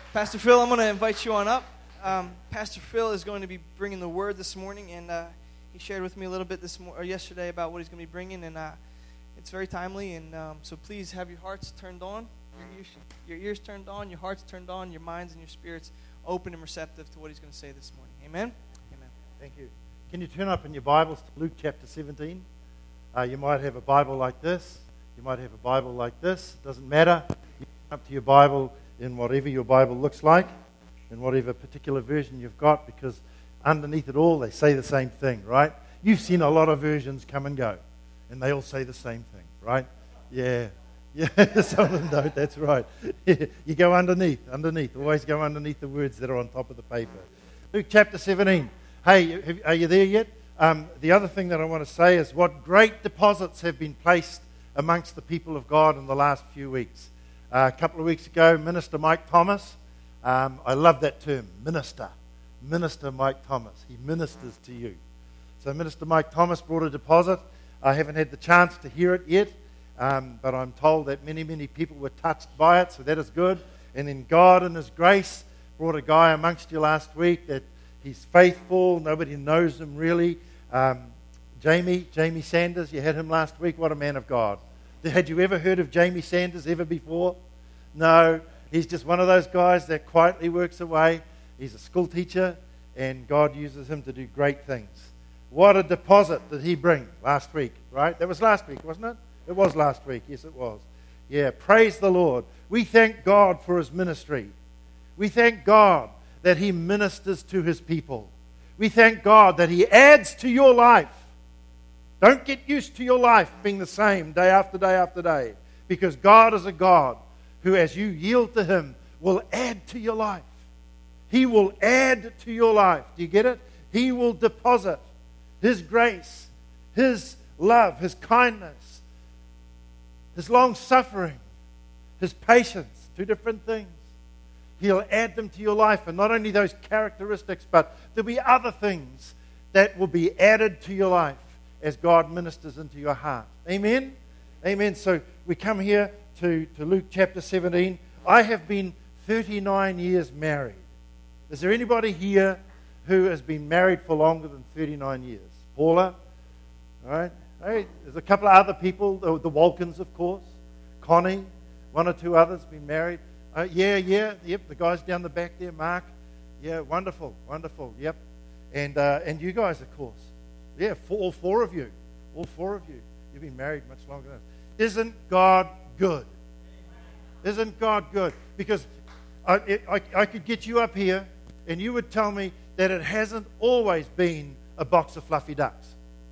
Pastor Phil, I'm going to invite you on up. Pastor Phil is going to be bringing the word this morning, and he shared with me a little bit yesterday about what he's going to be bringing, and it's very timely. And so please have your hearts turned on, your ears turned on, your hearts turned on, your minds and your spirits open and receptive to what he's going to say this morning. Amen. Amen. Thank you. Can you turn up in your Bibles to Luke chapter 17? You might have a Bible like this. You might have a Bible like this. It doesn't matter. You turn up to your Bible in whatever your Bible looks like, in whatever particular version you've got, because underneath it all, they say the same thing, right? You've seen a lot of versions come and go, and they all say the same thing, right? Yeah, some of them don't, that's right. You go underneath, always go underneath the words that are on top of the paper. Luke chapter 17. Hey, are you there yet? The other thing that I want to say is what great deposits have been placed amongst the people of God in the last few weeks. A couple of weeks ago, Minister Mike Thomas, I love that term, Minister Mike Thomas. He ministers to you. So Minister Mike Thomas brought a deposit. I haven't had the chance to hear it yet, but I'm told that many people were touched by it, so that is good. And then God in His grace brought a guy amongst you last week that he's faithful. Nobody knows him really. Jamie Sanders, you had him last week. What a man of God. Had you ever heard of Jamie Sanders ever before? No. He's just one of those guys that quietly works away. He's a school teacher, and God uses him to do great things. What a deposit did he bring last week, right? That was last week, wasn't it? It was last week. Yes, it was. Yeah, praise the Lord. We thank God for His ministry. We thank God that He ministers to His people. We thank God that He adds to your life. Don't get used to your life being the same day after day after day, because God is a God who, as you yield to Him, will add to your life. He will add to your life. Do you get it? He will deposit His grace, His love, His kindness, His long-suffering, His patience, two different things. He'll add them to your life, and not only those characteristics, but there'll be other things that will be added to your life as God ministers into your heart. Amen? Amen. So we come here to Luke chapter 17. I have been 39 years married. Is there anybody here who has been married for longer than 39 years? Paula? All right. Hey, there's a couple of other people, the Walkins, of course. Connie, one or two others been married. Yep, the guys down the back there, Mark. Yeah, wonderful, yep. And you guys, of course. Yeah, all four of you. You've been married much longer than us. Isn't God good? Isn't God good? Because I could get you up here and you would tell me that it hasn't always been a box of fluffy ducks.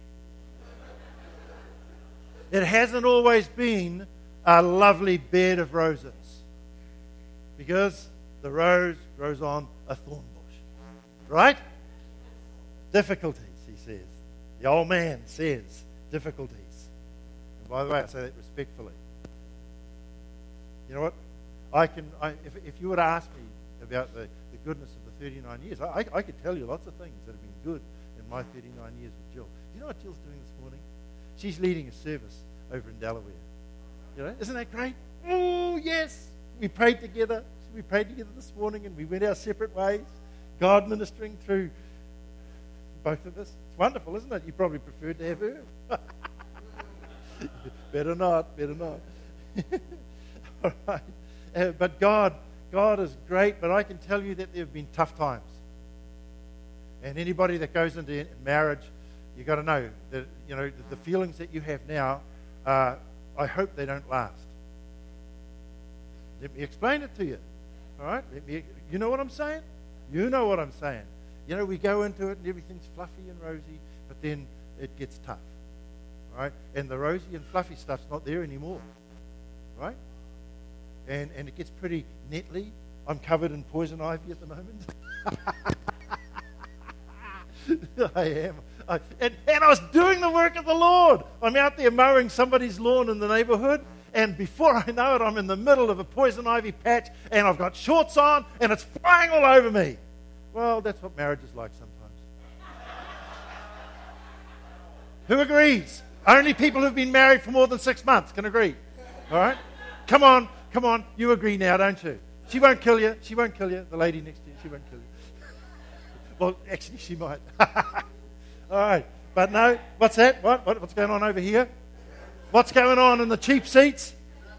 It hasn't always been a lovely bed of roses. Because the rose grows on a thorn bush. Right? Difficulties, he says. The old man says difficulties. And by the way, I say that respectfully. You know what? If you were to ask me about the goodness of the 39 years, I could tell you lots of things that have been good in my 39 years with Jill. You know what Jill's doing this morning? She's leading a service over in Delaware. You know, isn't that great? Oh, yes. We prayed together. This morning, and we went our separate ways. God ministering through both of us. It's wonderful, isn't it? You probably preferred to have her. Better not. All right. But God is great, but I can tell you that there have been tough times. And anybody that goes into marriage, you've got to know that, you know, the feelings that you have now, I hope they don't last. Let me explain it to you. All right? You know what I'm saying? You know what I'm saying. You know, we go into it and everything's fluffy and rosy, but then it gets tough. Right? And the rosy and fluffy stuff's not there anymore. Right? And it gets pretty nettly. I'm covered in poison ivy at the moment. I am. And I was doing the work of the Lord. I'm out there mowing somebody's lawn in the neighborhood, and before I know it, I'm in the middle of a poison ivy patch, and I've got shorts on, and it's flying all over me. Well, that's what marriage is like sometimes. Who agrees? Only people who've been married for more than 6 months can agree. All right? Come on. You agree now, don't you? She won't kill you. She won't kill you. The lady next to you, she won't kill you. Well, actually, she might. All right. But no, what's that? What's going on over here? What's going on in the cheap seats?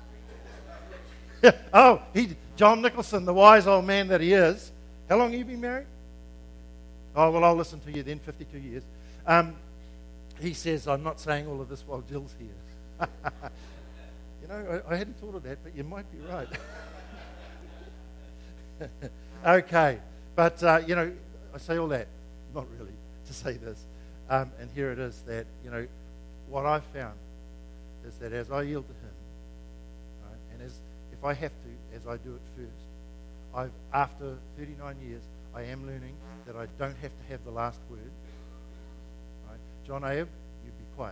Oh, John Nicholson, the wise old man that he is. How long have you been married? Oh, well, I'll listen to you then, 52 years. He says, I'm not saying all of this while Jill's here. You know, I hadn't thought of that, but you might be right. Okay. But, you know, I say all that, not really, to say this. And here it is that, you know, what I've found is that as I yield to Him, right, and if I have to, as I do it first, after 39 years, I am learning that I don't have to have the last word. Right? John Abe, you be quiet.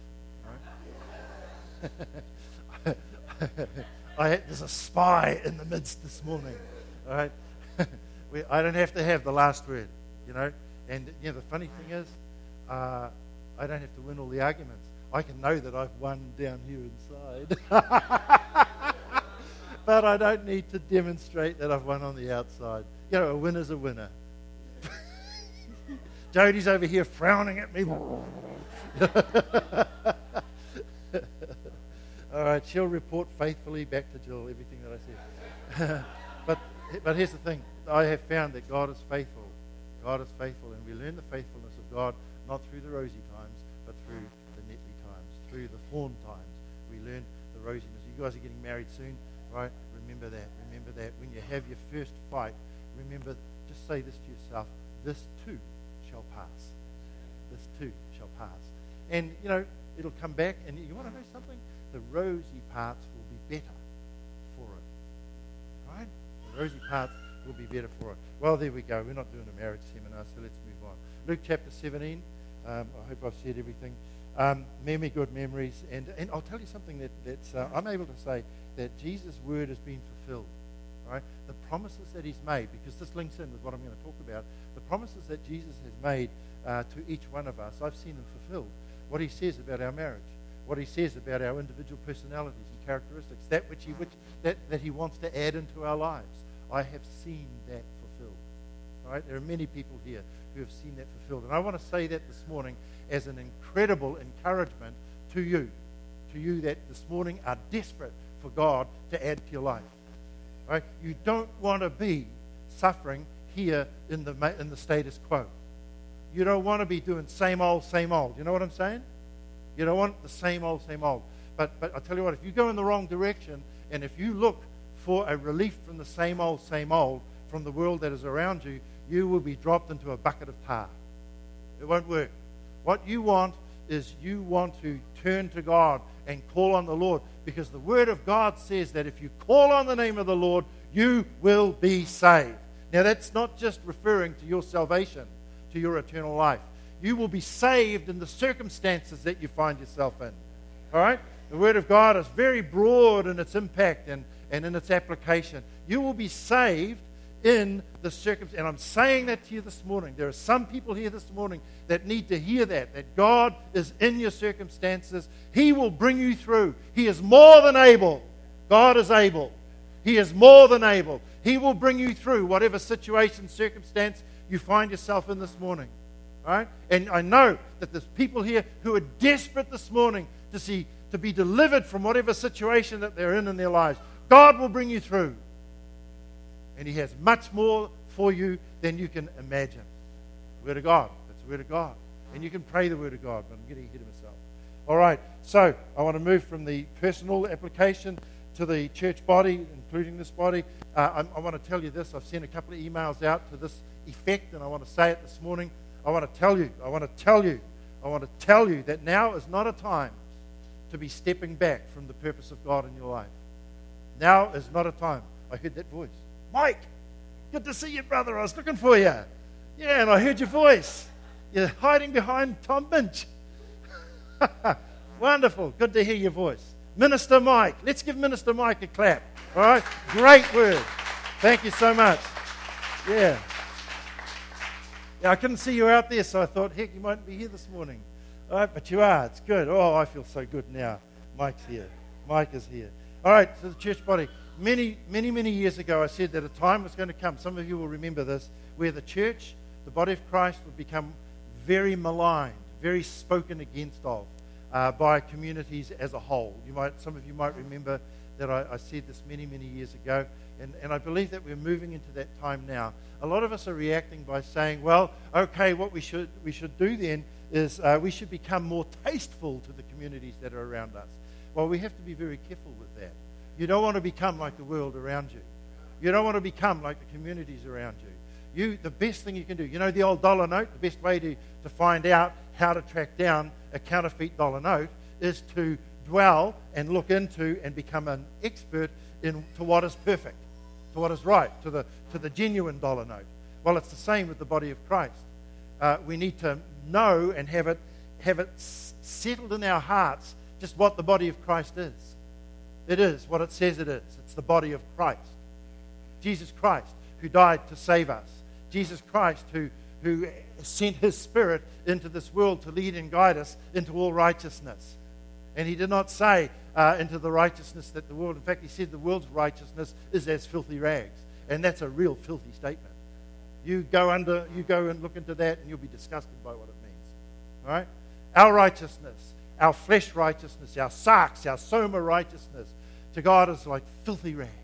Right? There's a spy in the midst this morning. All right? I don't have to have the last word, you know. And you know, the funny thing is, I don't have to win all the arguments. I can know that I've won down here inside. But I don't need to demonstrate that I've won on the outside. You know, a winner's a winner. Jodie's over here frowning at me. All right, she'll report faithfully back to Jill everything that I said. But here's the thing. I have found that God is faithful. God is faithful, and we learn the faithfulness of God not through the rosy times, but through the netley times, through the thorn times. We learn the rosiness. You guys are getting married soon, right? Remember that. Remember that. When you have your first fight, remember, just say this to yourself, this too shall pass. This too shall pass. And, you know, it'll come back, and you want to know something? The rosy parts will be better for it. Right? The rosy parts will be better for it. Well, there we go. We're not doing a marriage seminar, so let's move on. Luke chapter 17. I hope I've said everything. Many good memories. And I'll tell you something that's I'm able to say that Jesus' word has been fulfilled. Right? The promises that He's made, because this links in with what I'm going to talk about, the promises that Jesus has made to each one of us, I've seen them fulfilled. What He says about our marriage, what He says about our individual personalities and characteristics, that He wants to add into our lives. I have seen that fulfilled. Right? There are many people here who have seen that fulfilled. And I want to say that this morning as an incredible encouragement to you that this morning are desperate for God to add to your life. Right? You don't want to be suffering here in the status quo. You don't want to be doing same old, same old. You know what I'm saying? You don't want the same old, same old. But I'll tell you what, if you go in the wrong direction, and if you look for a relief from the same old, from the world that is around you, you will be dropped into a bucket of tar. It won't work. What you want is you want to turn to God and call on the Lord, because the Word of God says that if you call on the name of the Lord, you will be saved. Now, that's not just referring to your salvation, to your eternal life. You will be saved in the circumstances that you find yourself in. All right? The Word of God is very broad in its impact and in its application. You will be saved in the circumstances. And I'm saying that to you this morning. There are some people here this morning that need to hear that God is in your circumstances. He will bring you through. He is more than able. God is able. He is more than able. He will bring you through whatever situation, circumstance you find yourself in this morning. Right? And I know that there's people here who are desperate this morning to be delivered from whatever situation that they're in their lives. God will bring you through. And He has much more for you than you can imagine. The Word of God. That's the Word of God. And you can pray the Word of God, but I'm getting ahead of myself. All right, so I want to move from the personal application to the church body, including this body. I want to tell you this. I've sent a couple of emails out to this effect, and I want to say it this morning. I want to tell you that now is not a time to be stepping back from the purpose of God in your life. Now is not a time. I heard that voice. Mike, good to see you, brother. I was looking for you. Yeah, and I heard your voice. You're hiding behind Tom Binch. Wonderful. Good to hear your voice. Minister Mike. Let's give Minister Mike a clap. All right? Great word. Thank you so much. Yeah. Yeah, I couldn't see you out there, so I thought, heck, you mightn't be here this morning. All right, but you are. It's good. Oh, I feel so good now. Mike's here. Mike is here. All right, so the church body. many years ago, I said that a time was going to come, some of you will remember this, where the church, the body of Christ, would become very maligned, very spoken against of by communities as a whole. Some of you might remember that I said this many years ago, and I believe that we're moving into that time now. A lot of us are reacting by saying, well, okay, what we should do then is we should become more tasteful to the communities that are around us. Well, we have to be very careful with that. You don't want to become like the world around you. You don't want to become like the communities around you. The best thing you can do, the old dollar note, the best way to find out how to track down a counterfeit dollar note is to dwell and look into and become an expert to what is perfect, to what is right, to the genuine dollar note. Well, it's the same with the body of Christ. We need to know and have it settled in our hearts just what the body of Christ is. It is what it says it is. It's the body of Christ. Jesus Christ, who died to save us. Jesus Christ, who sent his Spirit into this world to lead and guide us into all righteousness. And he did not say into the righteousness that the world, in fact, he said the world's righteousness is as filthy rags. And that's a real filthy statement. You go and look into that and you'll be disgusted by what it means. All right? Our righteousness, our flesh righteousness, our sarx, our soma righteousness to God is like filthy rags.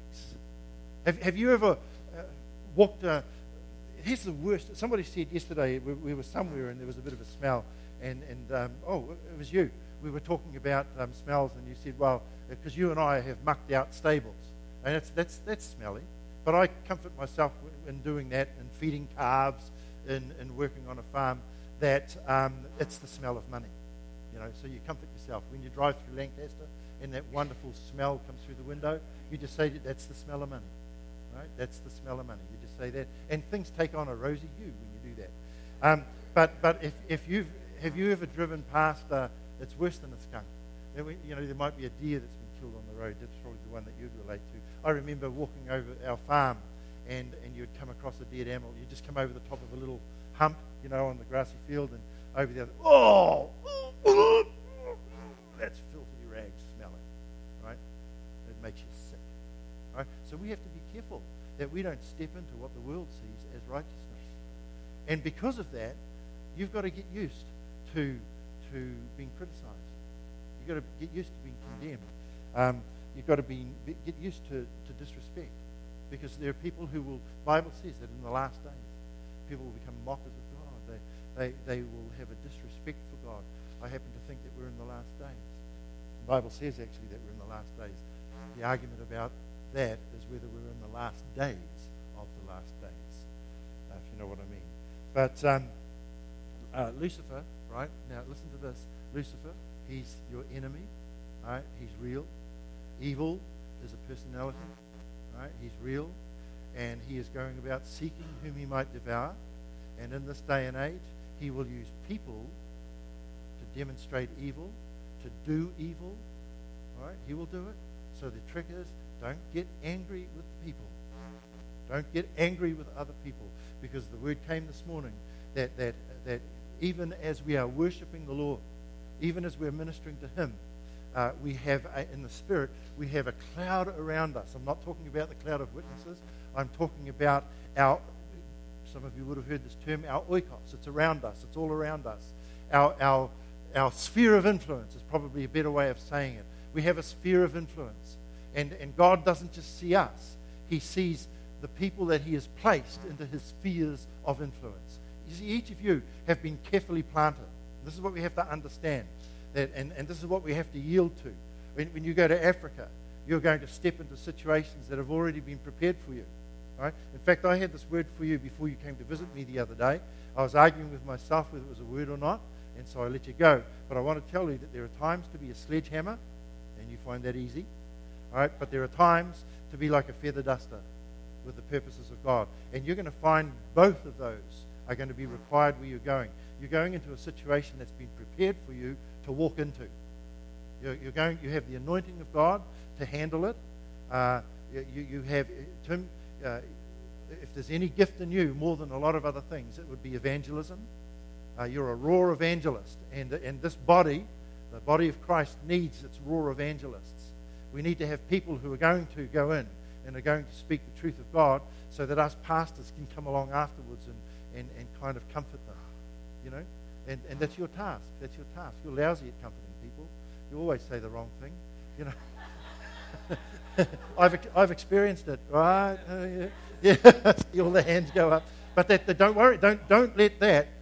Have you ever walked... here's the worst. Somebody said yesterday, we were somewhere and there was a bit of a smell. And it was you. We were talking about smells and you said, well, because you and I have mucked out stables. And that's smelly. But I comfort myself in doing that and feeding calves and working on a farm that it's the smell of money. So you comfort yourself. When you drive through Lancaster and that wonderful smell comes through the window, you just say, that's the smell of money. Right? That's the smell of money. You just say that. And things take on a rosy hue when you do that. But have you ever driven past, it's worse than a skunk. There might be a deer that's been killed on the road. That's probably the one that you'd relate to. I remember walking over our farm and you'd come across a dead animal. You'd just come over the top of a little hump, on the grassy field and over the other. That's filthy rags smelling, right? It makes you sick, right? So we have to be careful that we don't step into what the world sees as righteousness. And because of that, you've got to get used to being criticized. You've got to get used to being condemned. You've got to get used to disrespect, because there are people who will. The Bible says that in the last days, people will become mockers of God. They will have a disrespect for God. I happen to think that we're in the last days. The Bible says actually that we're in the last days. The argument about that is whether we're in the last days of the last days, if you know what I mean. But Lucifer, right? Now listen to this. Lucifer, he's your enemy, right? He's real. Evil is a personality, right? He's real, and he is going about seeking whom he might devour. And in this day and age, he will use people to demonstrate evil, to do evil. All right? He will do it. So the trick is, don't get angry with people. Don't get angry with other people, because the word came this morning that even as we are worshiping the Lord, even as we're ministering to him, we have in the Spirit, we have a cloud around us. I'm not talking about the cloud of witnesses. I'm talking about some of you would have heard this term, our oikos. It's around us. It's all around us. Our sphere of influence is probably a better way of saying it. We have a sphere of influence. And God doesn't just see us. He sees the people that he has placed into his spheres of influence. You see, each of you have been carefully planted. This is what we have to understand. And this is what we have to yield to. When you go to Africa, you're going to step into situations that have already been prepared for you. Right? In fact, I had this word for you before you came to visit me the other day. I was arguing with myself whether it was a word or not, and so I let you go. But I want to tell you that there are times to be a sledgehammer, and you find that easy. All right? But there are times to be like a feather duster with the purposes of God. And you're going to find both of those are going to be required where you're going. You're going into a situation that's been prepared for you to walk into. You have the anointing of God to handle it. You have, Tim, if there's any gift in you more than a lot of other things, it would be evangelism. You're a raw evangelist. And this body, the body of Christ, needs its raw evangelists. We need to have people who are going to go in and are going to speak the truth of God so that us pastors can come along afterwards and kind of comfort them, you know. And that's your task. That's your task. You're lousy at comforting people. You always say the wrong thing, you know. I've experienced it, right? Yeah. All the hands go up. But don't worry. Don't let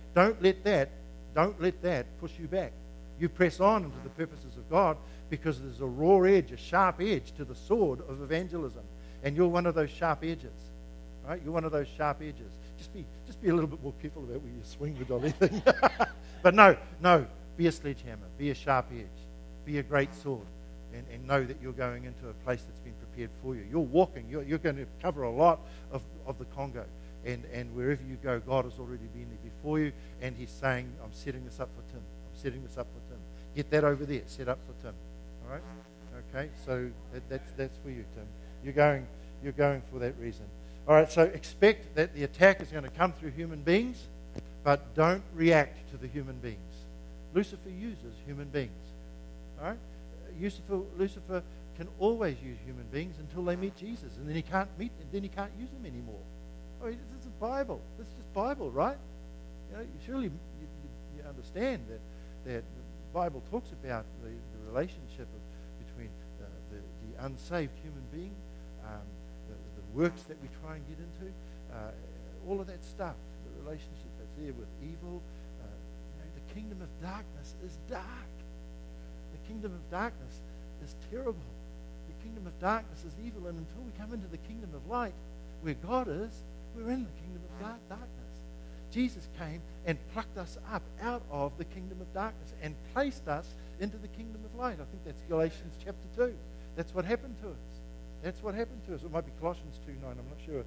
that push you back. You press on into the purposes of God because there's a raw edge, a sharp edge to the sword of evangelism, and you're one of those sharp edges, right? You're one of those sharp edges. Just be a little bit more careful about where you swing the dolly thing. But no, be a sledgehammer, be a sharp edge, be a great sword, and know that you're going into a place that's been prepared for you. You're walking, you're going to cover a lot of the Congo, and wherever you go, God has already been there before you, and He's saying, I'm setting this up for Tim. I'm setting this up for Tim. Get that over there, set up for Tim. All right? Okay, so that's for you, Tim. You're going for that reason. All right, so expect that the attack is going to come through human beings, but don't react to the human beings. Lucifer uses human beings. All right? Lucifer can always use human beings until they meet Jesus, and then he can't use them anymore. I mean, this is Bible. This is just Bible, right? You know, surely you understand that the Bible talks about the relationship between the unsaved human being, the works that we try and get into, all of that stuff, the relationship that's there with evil. The kingdom of darkness is dark. The kingdom of darkness is terrible. The kingdom of darkness is evil, and until we come into the kingdom of light, where God is, we're in the kingdom of darkness. Jesus came and plucked us up out of the kingdom of darkness and placed us into the kingdom of light. I think that's Galatians chapter 2. That's what happened to us. That's what happened to us. It might be Colossians 2:9, I'm not sure.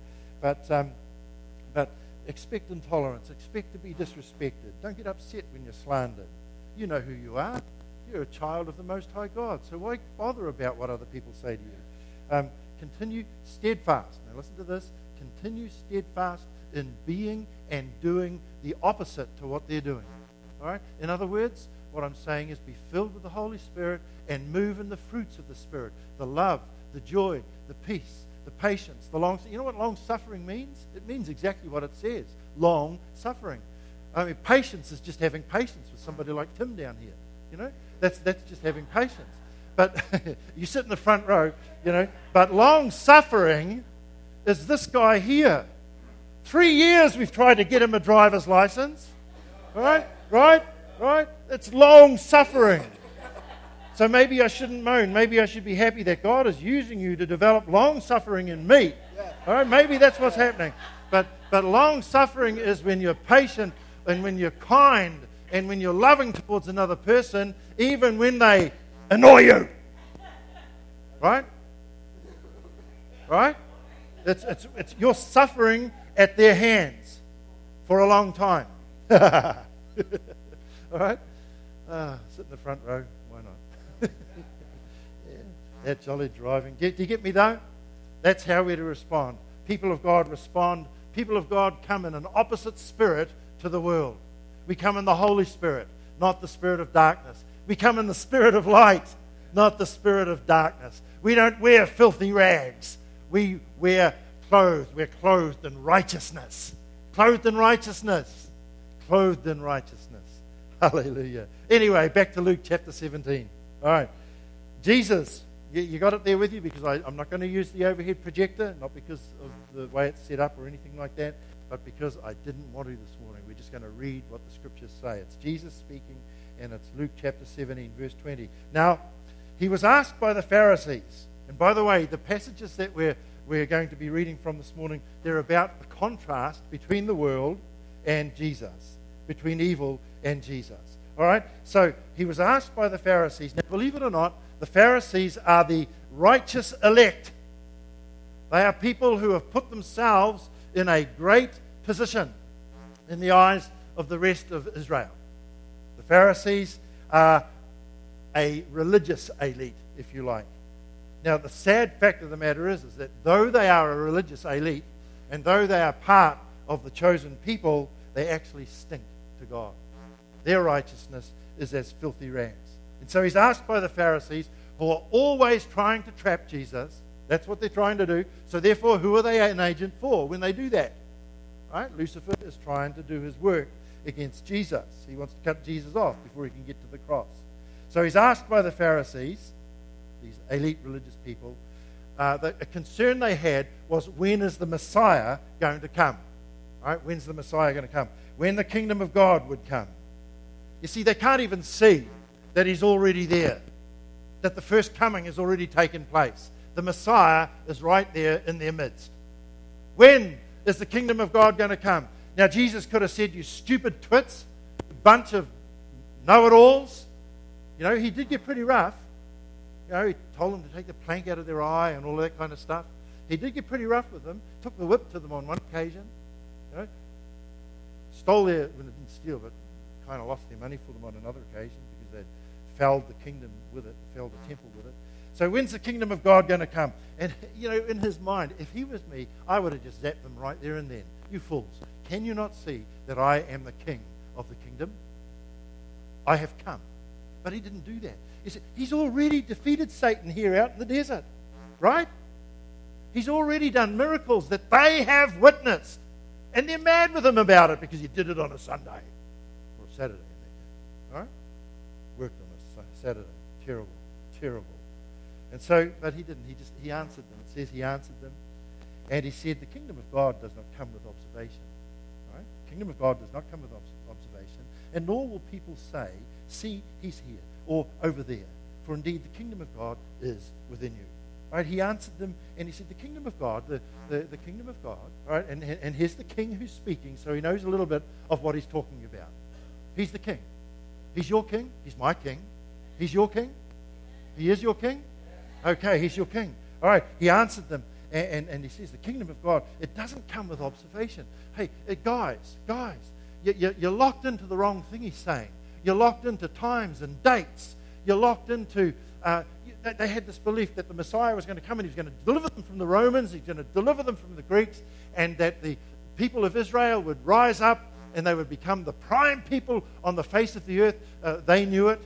But expect intolerance. Expect to be disrespected. Don't get upset when you're slandered. You know who you are. You're a child of the Most High God. So why bother about what other people say to you? Continue steadfast. Now listen to this. Continue steadfast in being and doing the opposite to what they're doing. All right? In other words, what I'm saying is be filled with the Holy Spirit and move in the fruits of the Spirit. The love, the joy, the peace, the patience, the long. You know what long suffering means? It means exactly what it says. Long suffering. I mean, patience is just having patience with somebody like Tim down here. You know, that's just having patience. But you sit in the front row, you know. But long suffering is this guy here. 3 years we've tried to get him a driver's license. Right? It's long suffering. So maybe I shouldn't moan. Maybe I should be happy that God is using you to develop long suffering in me. All right? Maybe that's what's happening. But long suffering is when you're patient and when you're kind and when you're loving towards another person, even when they annoy you. Right? It's you're suffering at their hands for a long time. All right? Sit in the front row. Why not? Yeah, that jolly driving. Do you get me though? That's how we're to respond. People of God respond. People of God come in an opposite spirit to the world. We come in the Holy Spirit, not the spirit of darkness. We come in the spirit of light, not the spirit of darkness. We don't wear filthy rags. We wear clothes. We're clothed in righteousness. Clothed in righteousness. Clothed in righteousness. Hallelujah. Anyway, back to Luke chapter 17. All right. Jesus, you got it there with you? Because I'm not going to use the overhead projector, not because of the way it's set up or anything like that, but because I didn't want to this morning. We're just going to read what the scriptures say. It's Jesus speaking, and it's Luke chapter 17, verse 20. Now, he was asked by the Pharisees, and by the way, the passages that we're going to be reading from this morning, they're about the contrast between the world and Jesus, between evil and Jesus. All right? So he was asked by the Pharisees. Now, believe it or not, the Pharisees are the righteous elect. They are people who have put themselves in a great position in the eyes of the rest of Israel. The Pharisees are a religious elite, if you like. Now, the sad fact of the matter is that though they are a religious elite, and though they are part of the chosen people, they actually stink to God. Their righteousness is as filthy rags. And so he's asked by the Pharisees, who are always trying to trap Jesus. That's what they're trying to do. So therefore, who are they an agent for when they do that? Right? Lucifer is trying to do his work against Jesus. He wants to cut Jesus off before he can get to the cross. So he's asked by the Pharisees, these elite religious people, that a concern they had was, when is the Messiah going to come? Right? When's the Messiah going to come? When the kingdom of God would come. You see, they can't even see that he's already there, that the first coming has already taken place. The Messiah is right there in their midst. When is the kingdom of God going to come? Now, Jesus could have said, you stupid twits, a bunch of know-it-alls. You know, he did get pretty rough. You know, he told them to take the plank out of their eye and all that kind of stuff. He did get pretty rough with them. Took the whip to them on one occasion. You know, stole their, well, they didn't steal, but kind of lost their money for them on another occasion because they'd fouled the kingdom with it, fouled the temple with it. So when's the kingdom of God going to come? And, you know, in his mind, if he was me, I would have just zapped them right there and then. You fools, can you not see that I am the king of the kingdom? I have come. But he didn't do that. He's already defeated Satan here out in the desert, right? He's already done miracles that they have witnessed. And they're mad with him about it because he did it on a Sunday. Or a Saturday, all right? Worked on a Saturday. Terrible, terrible. And so, but he didn't. He answered them. It says he answered them. And he said, the kingdom of God does not come with observation. Right? The kingdom of God does not come with observation. And nor will people say, see, he's here, or over there. For indeed, the kingdom of God is within you. Right? He answered them, and he said, the kingdom of God, the kingdom of God, right? And here's the king who's speaking, so he knows a little bit of what he's talking about. He's the king. He's your king. He's my king. He's your king. He is your king. Okay, he's your king. All right, he answered them, and he says, the kingdom of God, it doesn't come with observation. Hey, guys, you're locked into the wrong thing, he's saying. You're locked into times and dates. You're locked into, they had this belief that the Messiah was going to come and he was going to deliver them from the Romans, he's going to deliver them from the Greeks, and that the people of Israel would rise up and they would become the prime people on the face of the earth. They knew it.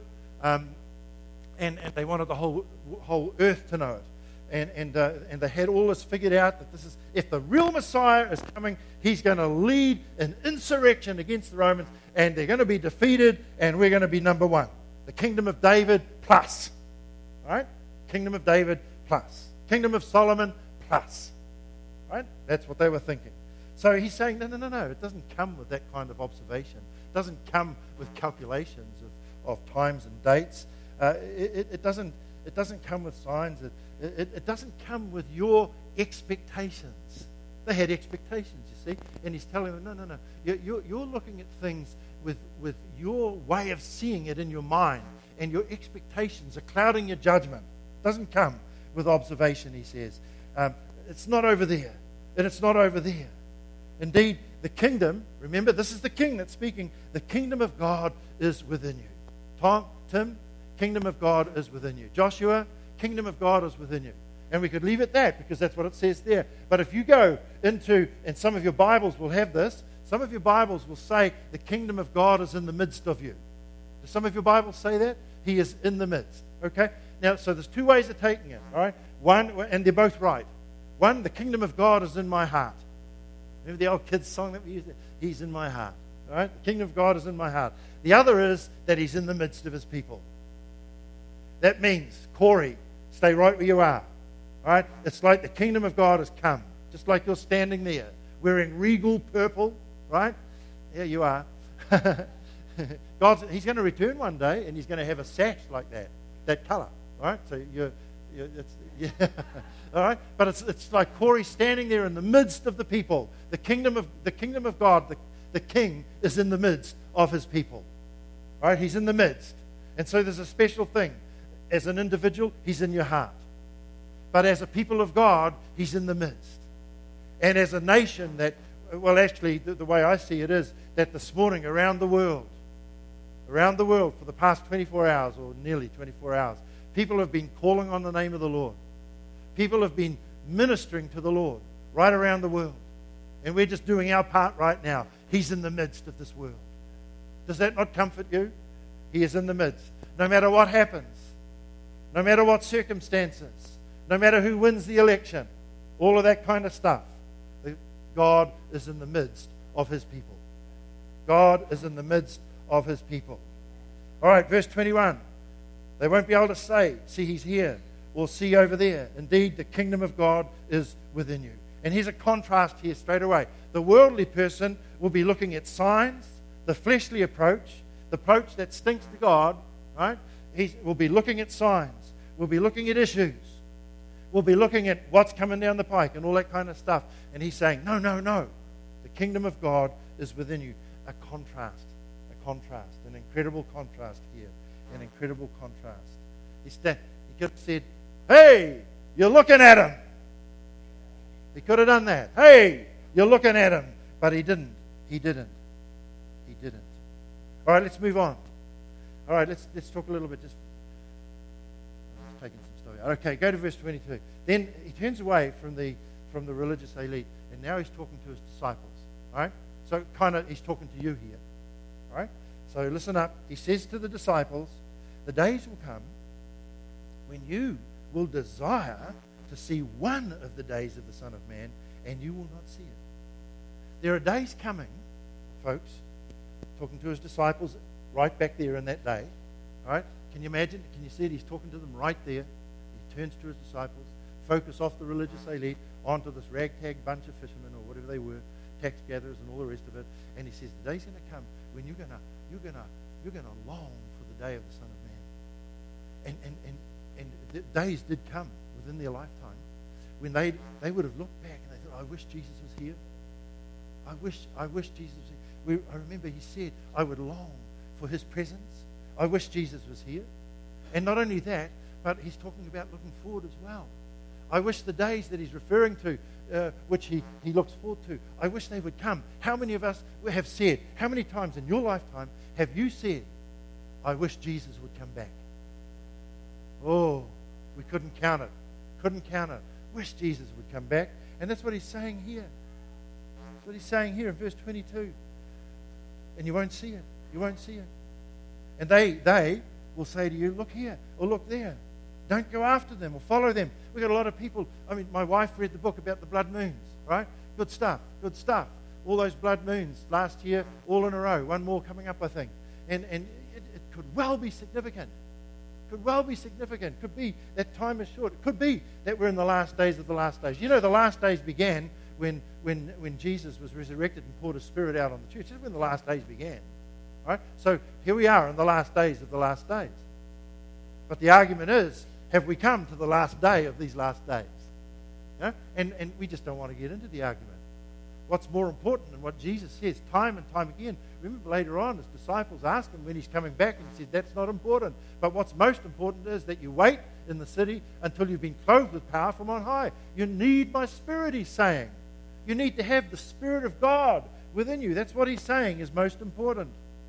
And they wanted the whole earth to know it. And they had all this figured out, that this is, if the real Messiah is coming, he's going to lead an insurrection against the Romans, and they're going to be defeated, and we're going to be number one. The kingdom of David plus. Right? Kingdom of David plus. Kingdom of Solomon plus. Right? That's what they were thinking. So he's saying, no. It doesn't come with that kind of observation. It doesn't come with calculations of times and dates. It doesn't come with signs. It doesn't come with your expectations. They had expectations, you see. And he's telling them, no. You're looking at things with your way of seeing it in your mind. And your expectations are clouding your judgment. It doesn't come with observation, he says. It's not over there. And it's not over there. Indeed, the kingdom, remember, this is the king that's speaking. The kingdom of God is within you. Tim, kingdom of God is within you. Joshua, kingdom of God is within you. And we could leave it that because that's what it says there. But if you go into, and some of your Bibles will have this, some of your Bibles will say the kingdom of God is in the midst of you. Do some of your Bibles say that? He is in the midst. Okay? Now, so there's two ways of taking it. All right? One, and they're both right. One, the kingdom of God is in my heart. Remember the old kids' song that we used? He's in my heart. All right? The kingdom of God is in my heart. The other is that he's in the midst of his people. That means, Corey, stay right where you are. All right? It's like the kingdom of God has come. Just like you're standing there, wearing regal purple. Right? There you are. He's going to return one day, and he's going to have a sash like that color. Right? So yeah. All right? But it's like Corey standing there in the midst of the people. The kingdom of God, the king is in the midst of his people. All right? He's in the midst. And so there's a special thing. As an individual, he's in your heart. But as a people of God, he's in the midst. And as a nation that, well, actually, the way I see it is that this morning around the world for the past 24 hours or nearly 24 hours, people have been calling on the name of the Lord. People have been ministering to the Lord right around the world. And we're just doing our part right now. He's in the midst of this world. Does that not comfort you? He is in the midst. No matter what happens, no matter what circumstances, no matter who wins the election, all of that kind of stuff, God is in the midst of his people. God is in the midst of his people. All right, verse 21. They won't be able to say, see, he's here, or see over there. Indeed, the kingdom of God is within you. And here's a contrast here straight away. The worldly person will be looking at signs, the fleshly approach, the approach that stinks to God, right? We'll be looking at signs. We'll be looking at issues. We'll be looking at what's coming down the pike and all that kind of stuff. And he's saying, no, no, no. The kingdom of God is within you. A contrast, an incredible contrast here. An incredible contrast. He could have said, hey, you're looking at him. He could have done that. Hey, you're looking at him. But he didn't. He didn't. All right, let's move on. All right, let's talk a little bit. Just taking some story. Okay, go to verse 22. Then he turns away from the religious elite, and now he's talking to his disciples. All right, so kind of he's talking to you here. All right, so listen up. He says to the disciples, "The days will come when you will desire to see one of the days of the Son of Man, and you will not see it." There are days coming, folks. Talking to his disciples right back there in that day. All right? Can you imagine? Can you see it? He's talking to them right there. He turns to his disciples, focus off the religious elite onto this ragtag bunch of fishermen or whatever they were, tax gatherers and all the rest of it. And he says, the day's going to come when you're gonna long for the day of the Son of Man. And the days did come within their lifetime when they would have looked back and they thought, I wish Jesus was here. I wish Jesus was here. I remember he said, I would long for his presence. I wish Jesus was here. And not only that, but he's talking about looking forward as well. I wish the days that he's referring to, which he looks forward to, I wish they would come. How many of us have said, how many times in your lifetime have you said, I wish Jesus would come back? Oh, we couldn't count it. Wish Jesus would come back. And that's what he's saying here. That's what he's saying here in verse 22. And you won't see it. And they will say to you, look here or look there. Don't go after them or follow them. We've got a lot of people. I mean, my wife read the book about the blood moons, right? Good stuff. All those blood moons last year, all in a row. One more coming up, I think. And it could well be significant. Could be that time is short. It could be that we're in the last days of the last days. You know, the last days began when Jesus was resurrected and poured his Spirit out on the church. That's when the last days began. Right? So here we are in the last days of the last days. But the argument is, have we come to the last day of these last days? You know? And we just don't want to get into the argument. What's more important than what Jesus says time and time again? Remember later on, his disciples asked him when he's coming back, and he said, that's not important. But what's most important is that you wait in the city until you've been clothed with power from on high. You need my Spirit, he's saying. You need to have the Spirit of God within you. That's what he's saying is most important.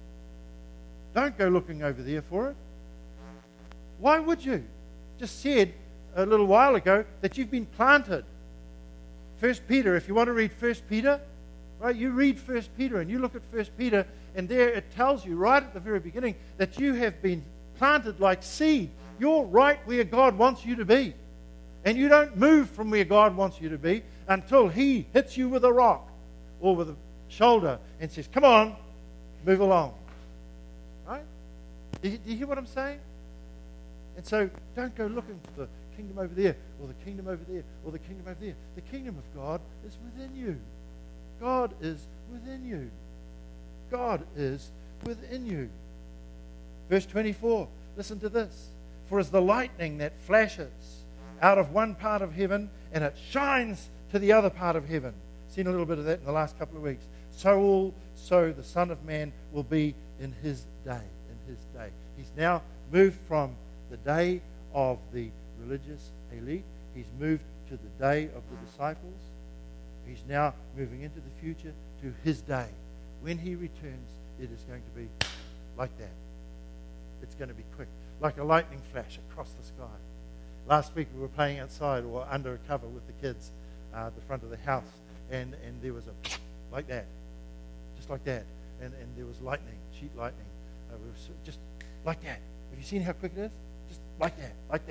Don't go looking over there for it. Why would you? Just said a little while ago that you've been planted. 1 Peter, if you want to read 1 Peter, right, you read 1 Peter and you look at 1 Peter, and there it tells you right at the very beginning that you have been planted like seed. You're right where God wants you to be. And you don't move from where God wants you to be until he hits you with a rock or with a shoulder and says, come on, move along. Right? Do you hear what I'm saying? And so don't go looking for the kingdom over there or the kingdom over there or the kingdom over there. The kingdom of God is within you. God is within you. God is within you. Verse 24, listen to this. For as the lightning that flashes out of one part of heaven and it shines to the other part of heaven. Seen a little bit of that in the last couple of weeks. So also the Son of Man will be in his day. He's now moved from the day of the religious elite. He's moved to the day of the disciples. He's now moving into the future to his day. When he returns, it is going to be like that. It's going to be quick, like a lightning flash across the sky. Last week we were playing outside or under a cover with the kids at the front of the house, and there was a like that, just like that, and there was lightning, sheet lightning. It was just like that. Have you seen how quick it is? Just like that.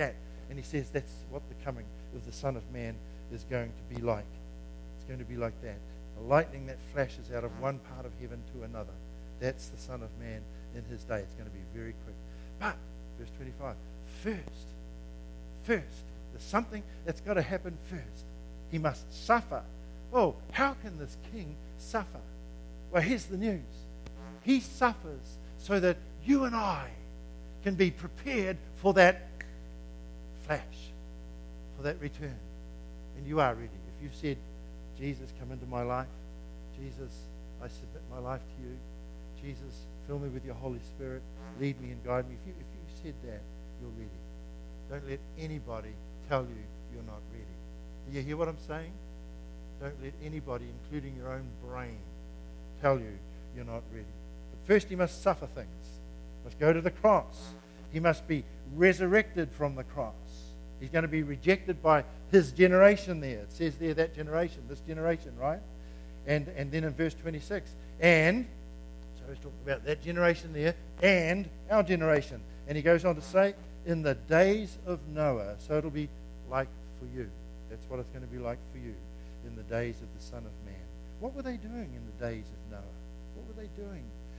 And he says that's what the coming of the Son of Man is going to be like. It's going to be like that. A lightning that flashes out of one part of heaven to another. That's the Son of Man in his day. It's going to be very quick. But, verse 25, first, there's something that's got to happen first. He must suffer. Oh, how can this king suffer? Well, here's the news. He suffers so that you and I can be prepared for that flash, for that return. And you are ready. If you've said, Jesus, come into my life. Jesus, I submit my life to you. Jesus, fill me with your Holy Spirit. Lead me and guide me. If you said that, you're ready. Don't let anybody tell you you're not ready. Do you hear what I'm saying? Don't let anybody, including your own brain, tell you you're not ready. But first he must suffer things. He must go to the cross. He must be resurrected from the cross. He's going to be rejected by his generation there. It says there that generation, this generation, right? And then in verse 26, and, so he's talking about that generation there, and our generation. And he goes on to say, in the days of Noah, so it'll be like for you. That's what it's going to be like for you in the days of the Son of Man. What were they doing in the days of Noah? What were they doing?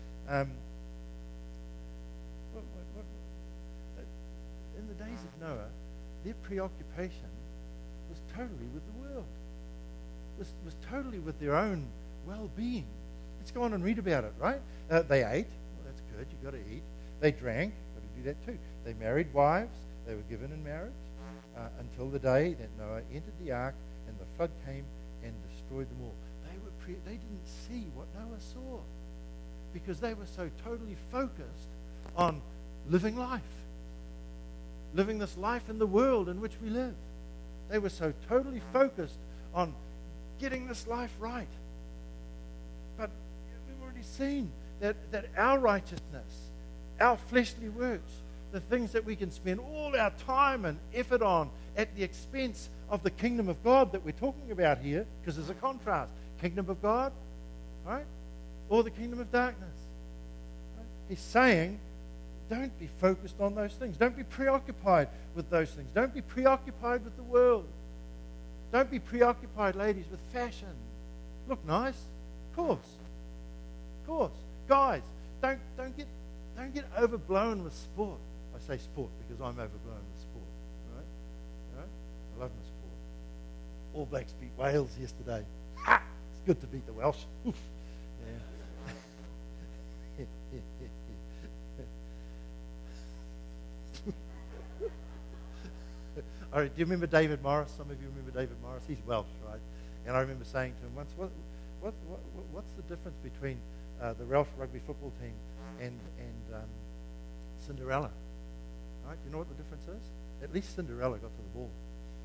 In the days of Noah, their preoccupation was totally with the world. Was totally with their own well-being. Let's go on and read about it, right? They ate. Well, that's good. You've got to eat. They drank. You've got to do that too. They married wives. They were given in marriage until the day that Noah entered the ark and the flood came and destroyed them all. They didn't see what Noah saw because they were so totally focused on living life. Living this life in the world in which we live. They were so totally focused on getting this life right. But we've already seen that our righteousness, our fleshly works, the things that we can spend all our time and effort on at the expense of the kingdom of God that we're talking about here, because there's a contrast. Kingdom of God, right? Or the kingdom of darkness. Right? He's saying, don't be focused on those things. Don't be preoccupied with those things. Don't be preoccupied with the world. Don't be preoccupied, ladies, with fashion. Look nice. Of course. Guys, don't get overblown with sport. I say sport because I'm overblown with sport. Right? I love my sport. All Blacks beat Wales yesterday. Ha! It's good to beat the Welsh. Oof. Yeah. All right, do you remember David Morris? Some of you remember David Morris. He's Welsh, right? And I remember saying to him once, what's the difference between the Welsh rugby football team and Cinderella? Right? Do you know what the difference is? At least Cinderella got to the ball.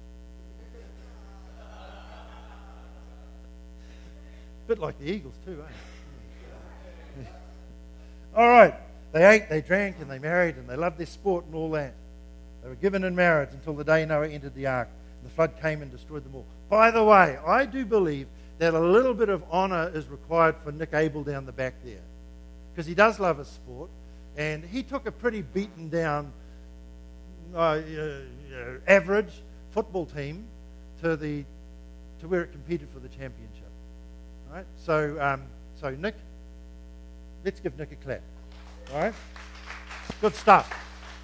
A bit like the Eagles too, eh? All right. They ate, they drank, and they married, and they loved their sport and all that. They were given in marriage until the day Noah entered the ark. The flood came and destroyed them all. By the way, I do believe that a little bit of honor is required for Nick Abel down the back there. Because he does love his sport. And he took a pretty beaten down average football team to where it competed for the championship. Right? So Nick, let's give Nick a clap. All right? Good stuff.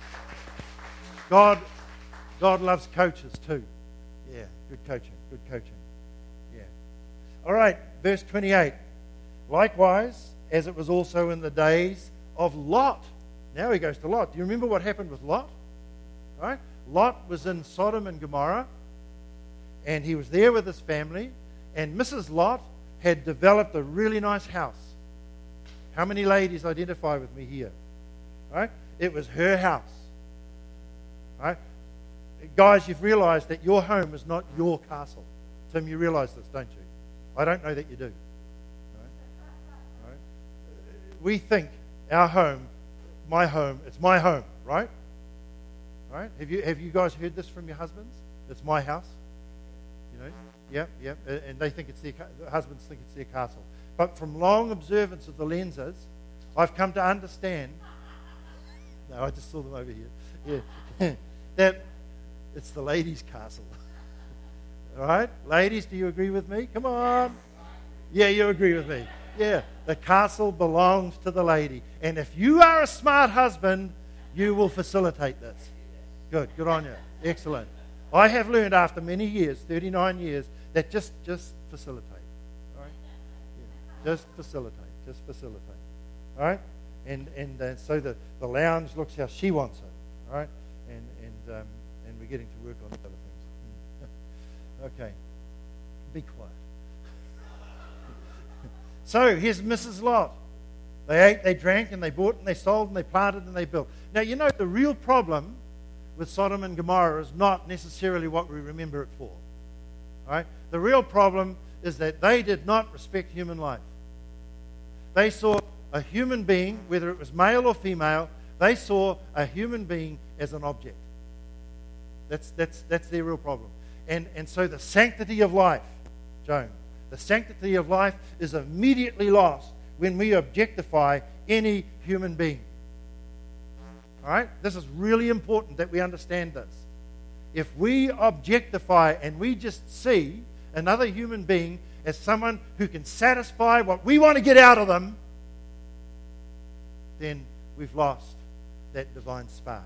God loves coaches too. Yeah, good coaching. Yeah. All right, verse 28. Likewise, as it was also in the days of Lot. Now he goes to Lot. Do you remember what happened with Lot? Right? Lot was in Sodom and Gomorrah, and he was there with his family, and Mrs. Lot had developed a really nice house. How many ladies identify with me here? Right? It was her house. Right? Guys, you've realized that your home is not your castle. Tim, you realize this, don't you? I don't know that you do. Right? We think our home, my home, it's my home, right? Right? Have you guys heard this from your husbands? It's my house. You know? Yeah. And they think the husbands think it's their castle. But from long observance of the lenses, I've come to understand. No, I just saw them over here. Yeah. That It's the lady's castle. All right? Ladies, do you agree with me? Come on. Yeah, you agree with me. Yeah, the castle belongs to the lady. And if you are a smart husband, you will facilitate this. Good on you. Excellent. I have learned after many years, 39 years, that just facilitate. All right? Yeah, just facilitate. All right? And so the lounge looks how she wants it. All right? And we're getting to work on the other things. Okay. Be quiet. So here's Mrs. Lot. They ate, they drank, and they bought, and they sold, and they planted, and they built. Now, you know, the real problem with Sodom and Gomorrah is not necessarily what we remember it for. All right? The real problem is that they did not respect human life. They saw a human being, whether it was male or female, they saw a human being as an object. That's their real problem. And so the sanctity of life, Joan, the sanctity of life is immediately lost when we objectify any human being. All right? This is really important that we understand this. If we objectify and we just see another human being as someone who can satisfy what we want to get out of them, then we've lost that divine spark.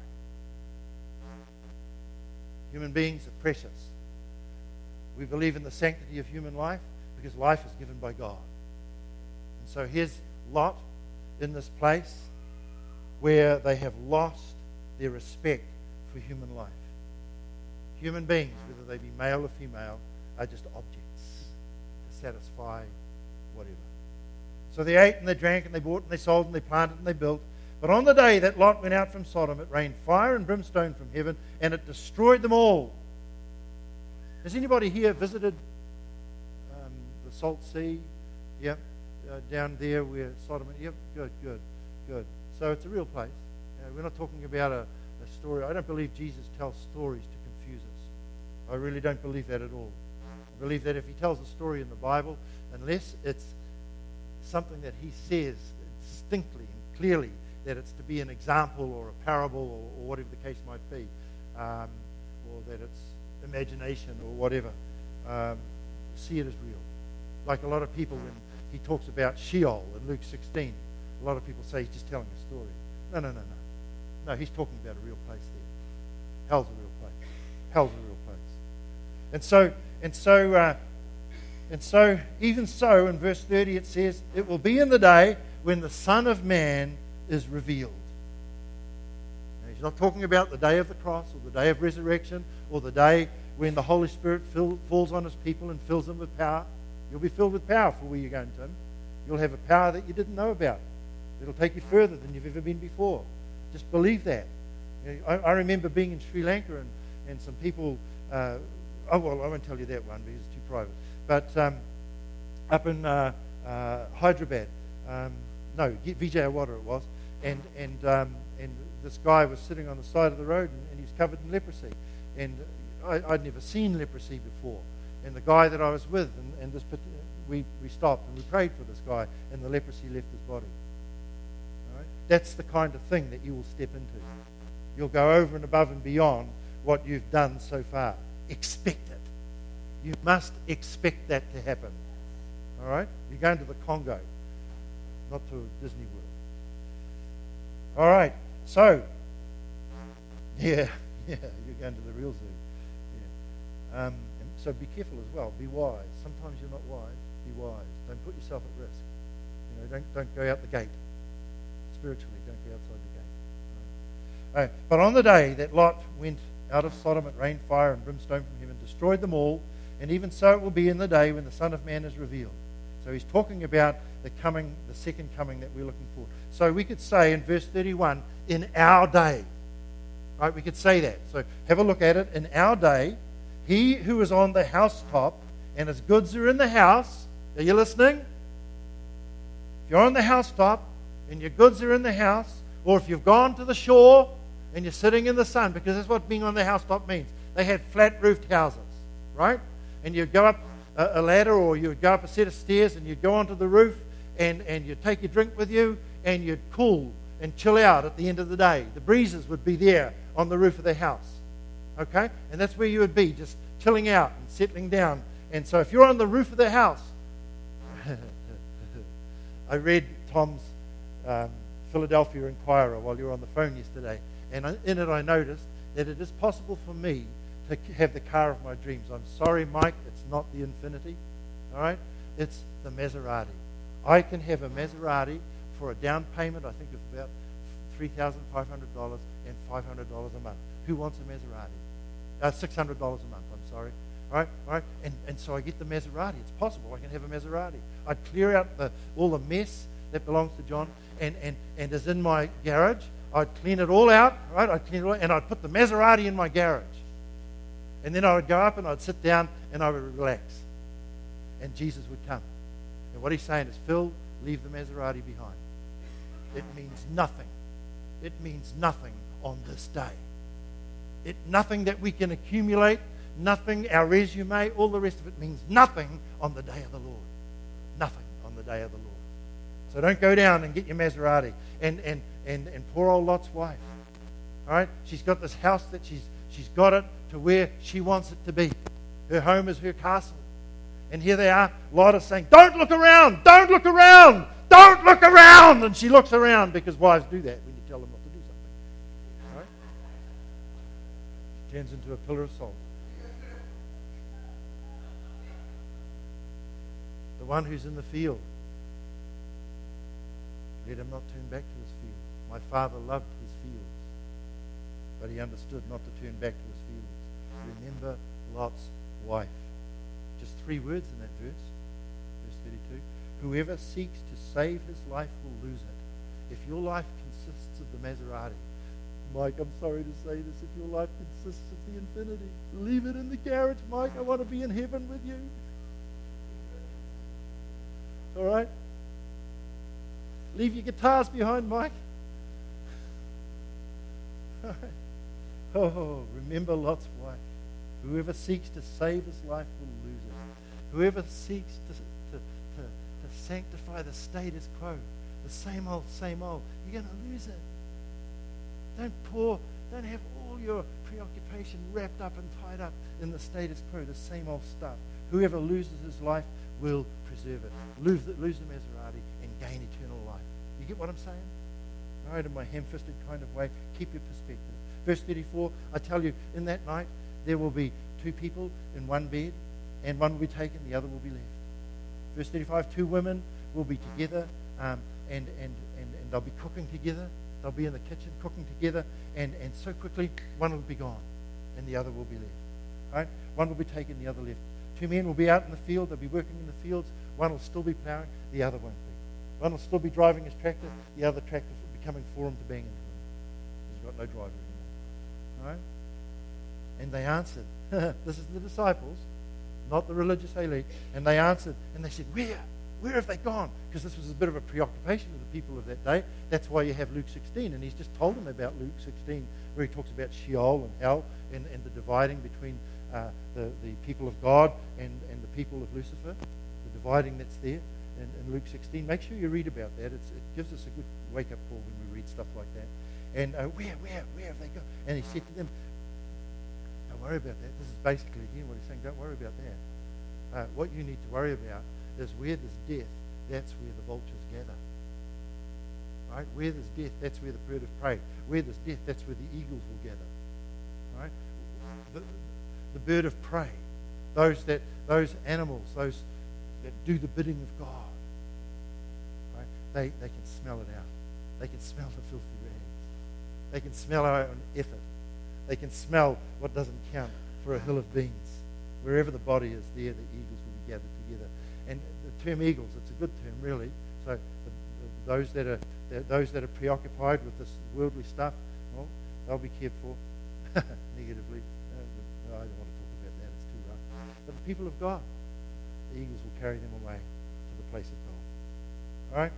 Human beings are precious. We believe in the sanctity of human life because life is given by God. And so here's Lot in this place where they have lost their respect for human life. Human beings, whether they be male or female, are just objects to satisfy whatever. So they ate and they drank and they bought and they sold and they planted and they built. But on the day that Lot went out from Sodom, it rained fire and brimstone from heaven, and it destroyed them all. Has anybody here visited the Salt Sea? Yep, down there where Sodom... Yep, good. So it's a real place. We're not talking about a story. I don't believe Jesus tells stories to confuse us. I really don't believe that at all. I believe that if he tells a story in the Bible, unless it's something that he says distinctly and clearly, that it's to be an example or a parable or whatever the case might be, or that it's imagination or whatever, see it as real. Like a lot of people, when he talks about Sheol in Luke 16, a lot of people say he's just telling a story. No, he's talking about a real place there. Hell's a real place. Hell's a real place. And so, even so, in verse 30 it says, it will be in the day when the Son of Man is revealed. Now, he's not talking about the day of the cross or the day of resurrection or the day when the Holy Spirit falls on his people and fills them with power. You'll be filled with power for where you're going, Tim. You'll have a power that you didn't know about. It'll take you further than you've ever been before. Just believe that. I remember being in Sri Lanka and some people... I won't tell you that one because it's too private. But up in Hyderabad, Vijayawada it was, and this guy was sitting on the side of the road and he was covered in leprosy. And I'd never seen leprosy before. And the guy that I was with, we stopped and we prayed for this guy, and the leprosy left his body. All right? That's the kind of thing that you will step into. You'll go over and above and beyond what you've done so far. Expect it. You must expect that to happen. All right? You're going to the Congo, not to Disney World. All right. So, you're going to the real zoo. Yeah. So be careful as well. Be wise. Sometimes you're not wise. Be wise. Don't put yourself at risk. Don't go out the gate. Spiritually, don't go outside the gate. Right. But on the day that Lot went out of Sodom, it rained fire and brimstone from heaven, destroyed them all, and even so it will be in the day when the Son of Man is revealed. So he's talking about the second coming that we're looking for. So we could say in verse 31, in our day. Right? We could say that. So have a look at it. In our day, he who is on the housetop and his goods are in the house. Are you listening? If you're on the housetop and your goods are in the house, or if you've gone to the shore and you're sitting in the sun, because that's what being on the housetop means. They had flat-roofed houses, right? And you'd go up a ladder or you'd go up a set of stairs and you'd go onto the roof and you'd take your drink with you and you'd cool and chill out at the end of the day. The breezes would be there on the roof of the house. Okay? And that's where you would be, just chilling out and settling down. And so if you're on the roof of the house, I read Tom's Philadelphia Inquirer while you were on the phone yesterday, and in it I noticed that it is possible for me to have the car of my dreams. I'm sorry, Mike, it's not the Infiniti, all right? It's the Maserati. I can have a Maserati for a down payment, I think, of about $3,500 and $500 a month. Who wants a Maserati? $600 a month, I'm sorry. All right? And so I get the Maserati. It's possible I can have a Maserati. I'd clear out all the mess that belongs to John and is in my garage. I'd clean it all out, right? I'd clean it all out, and I'd put the Maserati in my garage. And then I would go up and I'd sit down and I would relax. And Jesus would come. And what he's saying is, Phil, leave the Maserati behind. It means nothing. It means nothing on this day. Nothing that we can accumulate, nothing, our resume, all the rest of it means nothing on the day of the Lord. Nothing on the day of the Lord. So don't go down and get your Maserati. And poor old Lot's wife. All right? She's got this house that she's got it to where she wants it to be. Her home is her castle. And here they are, Lot is saying, don't look around, don't look around, don't look around. And she looks around because wives do that when you tell them not to do something. All right? She turns into a pillar of salt. The one who's in the field, let him not turn back to his field. My father loved his fields, but he understood not to turn back to his fields. Remember Lot's wife. Just 3 words in that verse. Verse 32. Whoever seeks to save his life will lose it. If your life consists of the Maserati, Mike, I'm sorry to say this, if your life consists of the Infinity, leave it in the garage, Mike. I want to be in heaven with you. All right? Leave your guitars behind, Mike. All right. Oh, remember Lot's wife. Whoever seeks to save his life will lose it. Whoever seeks to sanctify the status quo, the same old, you're going to lose it. Don't have all your preoccupation wrapped up and tied up in the status quo, the same old stuff. Whoever loses his life will preserve it. Lose the Maserati and gain eternal life. You get what I'm saying? All right, in my ham-fisted kind of way, keep your perspective. Verse 34, I tell you, in that night, there will be 2 people in one bed, and one will be taken, the other will be left. Verse 35, 2 women will be together, and they'll be cooking together. They'll be in the kitchen cooking together, and so quickly, one will be gone, and the other will be left. Right? One will be taken, the other left. 2 men will be out in the field. They'll be working in the fields. One will still be plowing, the other won't be. One will still be driving his tractor, the other tractor will be coming for him to bang into him. He's got no driver anymore. Right? And they answered. This is the disciples, not the religious elite. And they answered, and they said, Where have they gone? Because this was a bit of a preoccupation of the people of that day. That's why you have Luke 16. And he's just told them about Luke 16, where he talks about Sheol and hell and the dividing between the people of God and the people of Lucifer, the dividing that's there in Luke 16. Make sure you read about that. It gives us a good wake-up call when we read stuff like that. And where have they gone? And he said to them, don't worry about that. This is basically, again, what he's saying. Don't worry about that. What you need to worry about is where there's death, that's where the vultures gather. Right? Where there's death, that's where the bird of prey. Where there's death, that's where the eagles will gather. Right? The bird of prey, those animals, those that do the bidding of God. Right? They can smell it out. They can smell the filthy rags. They can smell our own effort. They can smell what doesn't count for a hill of beans. Wherever the body is, there the eagles will be gathered together. And the term eagles, it's a good term, really. So those that are preoccupied with this worldly stuff, well, they'll be cared for negatively. No, I don't want to talk about that. It's too rough. But the people of God, the eagles will carry them away to the place of God. All right?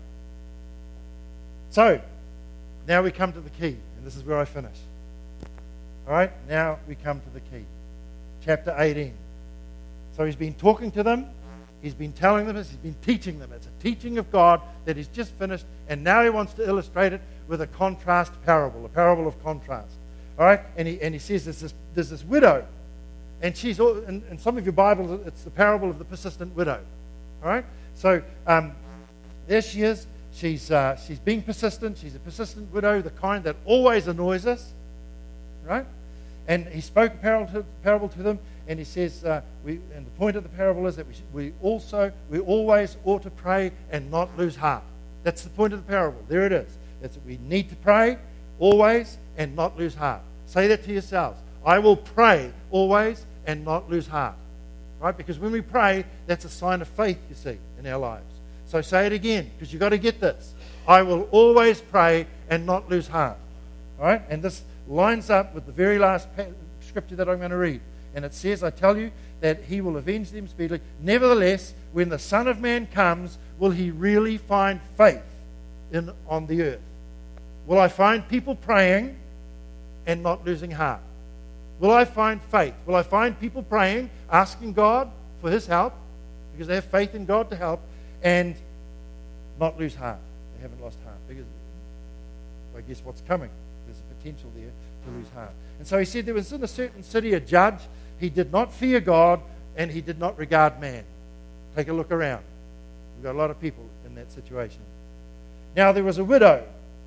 So, now we come to the key, and this is where I finish. All right? Now we come to the key. Chapter 18. So he's been talking to them. He's been telling them this. He's been teaching them. It's a teaching of God that he's just finished, and now he wants to illustrate it with a contrast parable, a parable of contrast. All right? And he says there's there's this widow, and she's in some of your Bibles, it's the parable of the persistent widow. All right? So there she is. She's being persistent. She's a persistent widow, the kind that always annoys us. Right? And he spoke a parable to them, and he says, and the point of the parable is that we always ought to pray and not lose heart. That's the point of the parable. There it is. It's that we need to pray always and not lose heart. Say that to yourselves. I will pray always and not lose heart. Right? Because when we pray, that's a sign of faith, you see, in our lives. So say it again, because you've got to get this. I will always pray and not lose heart. All right? And this lines up with the very last scripture that I'm going to read. And it says, I tell you, that he will avenge them speedily. Nevertheless, when the Son of Man comes, will he really find faith on the earth? Will I find people praying and not losing heart? Will I find faith? Will I find people praying, asking God for his help, because they have faith in God to help, and not lose heart? They haven't lost heart. Because I guess what's coming, there's a potential there to lose heart. And so he said there was in a certain city a judge. He did not fear God, and he did not regard man. Take a look around. We've got a lot of people in that situation. Now there was a widow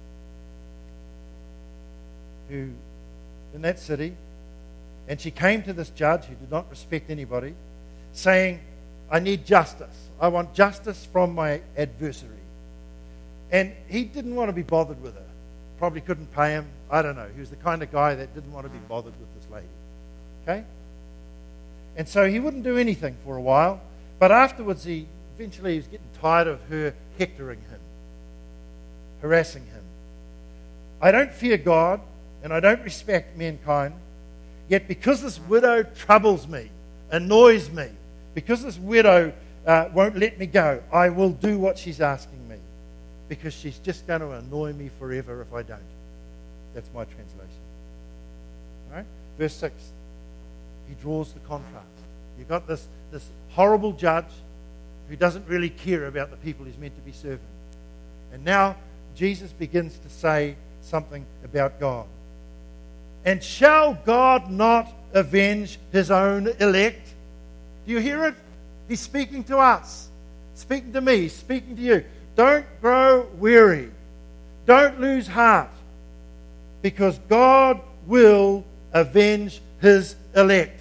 who, in that city, and she came to this judge who did not respect anybody, saying, I need justice. I want justice from my adversary. And he didn't want to be bothered with her. Probably couldn't pay him. I don't know. He was the kind of guy that didn't want to be bothered with this lady. Okay? And so he wouldn't do anything for a while. But afterwards, eventually he was getting tired of her hectoring him, harassing him. I don't fear God, and I don't respect mankind. Yet because this widow troubles me, annoys me, because this widow won't let me go, I will do what she's asking me, because she's just going to annoy me forever if I don't. That's my translation. All right? Verse 6. He draws the contrast. You've got this horrible judge who doesn't really care about the people he's meant to be serving. And now Jesus begins to say something about God. And shall God not avenge his own elect? Do you hear it? He's speaking to us, speaking to me, speaking to you. Don't grow weary. Don't lose heart, because God will avenge his elect.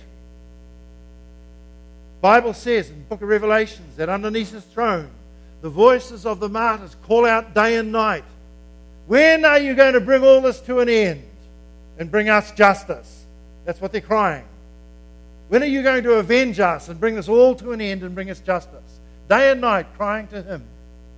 The Bible says in the book of Revelations that underneath his throne, the voices of the martyrs call out day and night, when are you going to bring all this to an end and bring us justice? That's what they're crying. When are you going to avenge us and bring this all to an end and bring us justice? Day and night crying to him.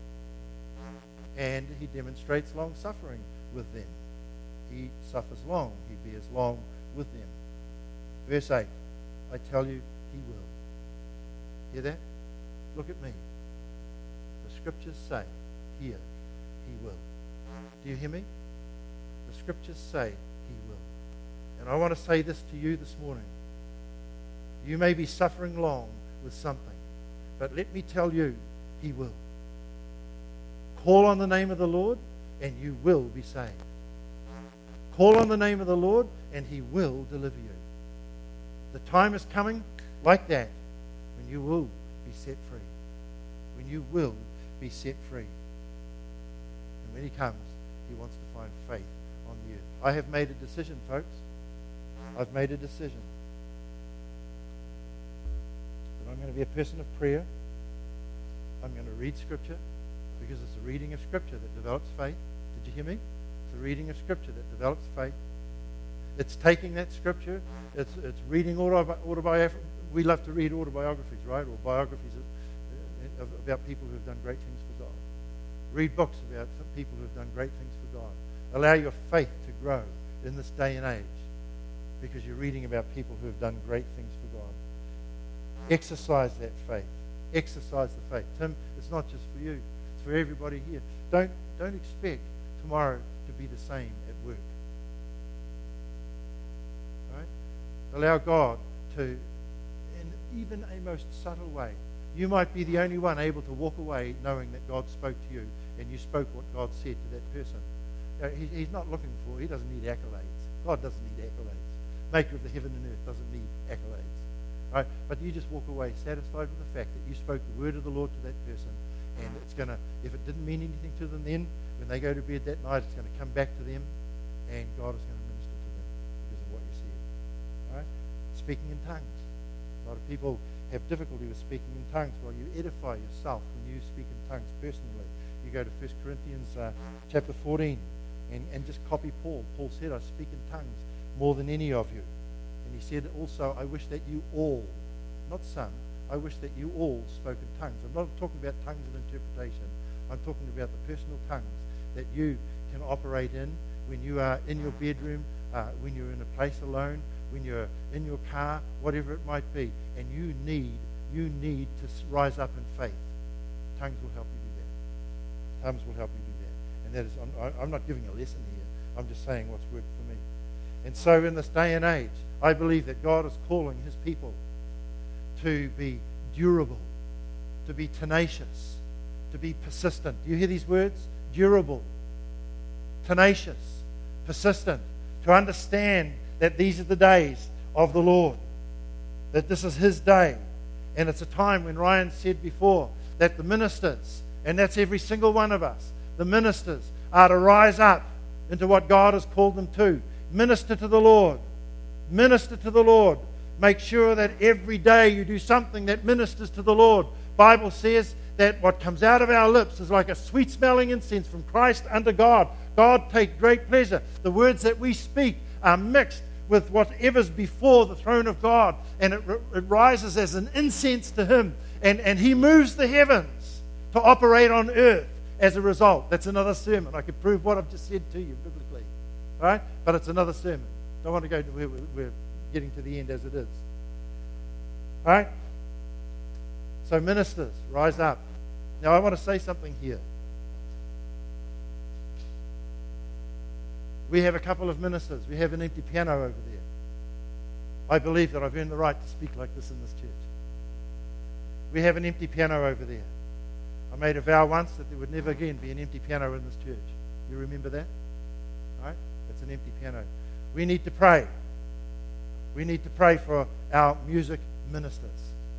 And he demonstrates long suffering with them. He suffers long. He bears long with them. Verse 8. I tell you, he will. Hear that? Look at me. The scriptures say here, he will. Do you hear me? The scriptures say he will. And I want to say this to you this morning. You may be suffering long with something, but let me tell you, he will. Call on the name of the Lord, and you will be saved. Call on the name of the Lord, and he will deliver you. The time is coming like that when you will be set free. When you will be set free. And when he comes, he wants to find faith on the earth. I have made a decision, folks. I've made a decision. That I'm going to be a person of prayer. I'm going to read Scripture, because it's the reading of Scripture that develops faith. Did you hear me? It's the reading of Scripture that develops faith. It's taking that Scripture. It's reading autobiography. We love to read autobiographies, right? Or biographies about people who have done great things for God. Read books about some people who have done great things for God. Allow your faith to grow in this day and age, because you're reading about people who have done great things for God. Exercise that faith. Exercise the faith. Tim, it's not just for you. It's for everybody here. Don't expect tomorrow to be the same at work. Right? Allow God to, in even a most subtle way, you might be the only one able to walk away knowing that God spoke to you and you spoke what God said to that person. He's not looking for, he doesn't need accolades. God doesn't need accolades. maker of the heaven and earth, doesn't need accolades. Right? But you just walk away satisfied with the fact that you spoke the word of the Lord to that person, and it's going to, if it didn't mean anything to them then, when they go to bed that night, it's going to come back to them, and God is going to minister to them because of what you said. Right? Speaking in tongues. A lot of people have difficulty with speaking in tongues. Well, you edify yourself when you speak in tongues personally. You go to 1 Corinthians chapter 14 and just copy Paul. Paul said, I speak in tongues more than any of you. And he said also, I wish that you all, not some, I wish that you all spoke in tongues. I'm not talking about tongues of interpretation. I'm talking about the personal tongues that you can operate in when you are in your bedroom, when you're in a place alone, when you're in your car, whatever it might be, and you need to rise up in faith. Tongues will help you do that. Tongues will help you do that. And that is, I'm not giving a lesson here. I'm just saying what's worked for me. And so in this day and age, I believe that God is calling his people to be durable, to be tenacious, to be persistent. Do you hear these words? Durable, tenacious, persistent, to understand that these are the days of the Lord, that this is his day. And it's a time when Ryan said before that the ministers, and that's every single one of us, the ministers are to rise up into what God has called them to. Minister to the Lord. Minister to the Lord. Make sure that every day you do something that ministers to the Lord. Bible says that what comes out of our lips is like a sweet-smelling incense from Christ unto God. God takes great pleasure. The words that we speak are mixed with whatever's before the throne of God, and it rises as an incense to him, and he moves the heavens to operate on earth as a result. That's another sermon. I could prove what I've just said to you biblically, right? But it's another sermon. Don't want to go to where we're getting to the end as it is. All right? So ministers, rise up. Now I want to say something here. We have a couple of ministers. We have an empty piano over there. I believe that I've earned the right to speak like this in this church. We have an empty piano over there. I made a vow once that there would never again be an empty piano in this church. You remember that? Right? It's an empty piano. We need to pray. We need to pray for our music ministers.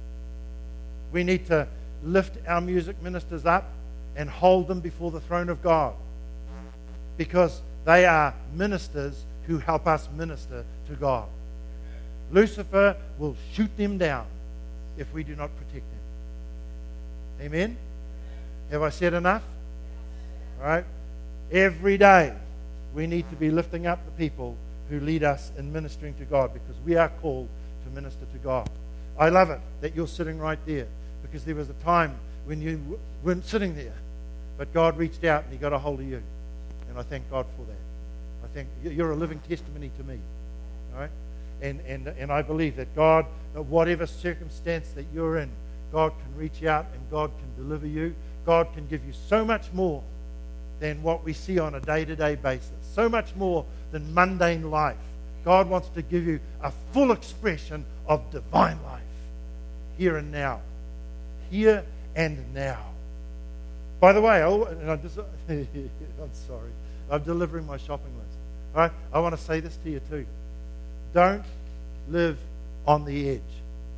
We need to lift our music ministers up and hold them before the throne of God, because they are ministers who help us minister to God. Lucifer will shoot them down if we do not protect them. Amen? Have I said enough? All right? Every day we need to be lifting up the people who lead us in ministering to God, because we are called to minister to God. I love it that you're sitting right there, because there was a time when you weren't sitting there, but God reached out and he got a hold of you. And I thank God for that. I think you're a living testimony to me. All right? And I believe that God, whatever circumstance that you're in, God can reach out and God can deliver you. God can give you so much more than what we see on a day-to-day basis. So much more than mundane life. God wants to give you a full expression of divine life. Here and now. Here and now. By the way, I'm sorry. I'm delivering my shopping list. All right? I want to say this to you too. Don't live on the edge.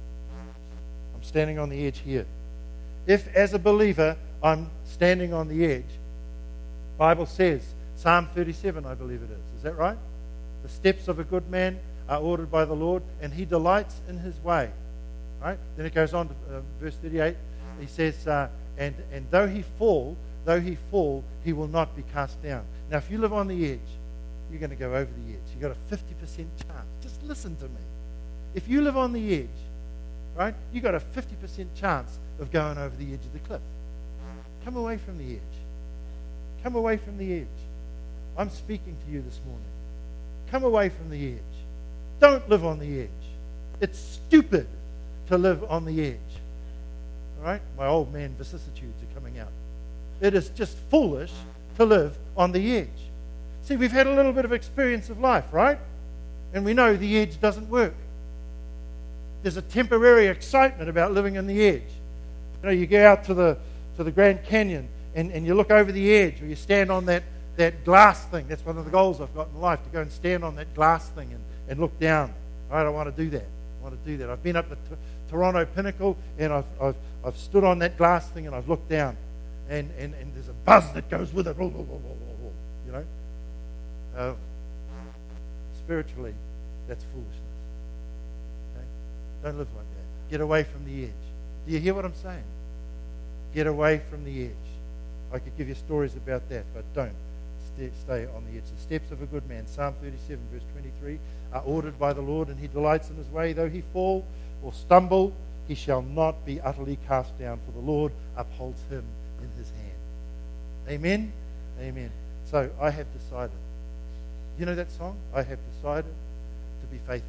I'm standing on the edge here. If, as a believer, I'm standing on the edge, Bible says, Psalm 37, I believe it is. Is that right? The steps of a good man are ordered by the Lord, and he delights in his way. Right? Then it goes on to verse 38. He says, and though he fall, he will not be cast down. Now, if you live on the edge, you're going to go over the edge. You've got a 50% chance. Just listen to me. If you live on the edge, right, you've got a 50% chance of going over the edge of the cliff. Come away from the edge. Come away from the edge. I'm speaking to you this morning. Come away from the edge. Don't live on the edge. It's stupid to live on the edge. All right? My old man vicissitudes are coming out. It is just foolish to live on the edge. See, we've had a little bit of experience of life, right? And we know the edge doesn't work. There's a temporary excitement about living on the edge. You know, you go out to the Grand Canyon and you look over the edge, or you stand on that glass thing. That's one of the goals I've got in life, to go and stand on that glass thing and look down. Right? I want to do that. I want to do that. I've been up the Toronto Pinnacle, and I've stood on that glass thing, and I've looked down, and there's a buzz that goes with it. You know? Spiritually, that's foolishness. Okay? Don't live like that. Get away from the edge. Do you hear what I'm saying? Get away from the edge. I could give you stories about that, but don't stay on the edge. The steps of a good man, Psalm 37, verse 23, are ordered by the Lord, and he delights in his way. Though he fall or stumble, he shall not be utterly cast down, for the Lord upholds him in his hand. Amen? Amen. So I have decided. You know that song? I have decided to be faithful.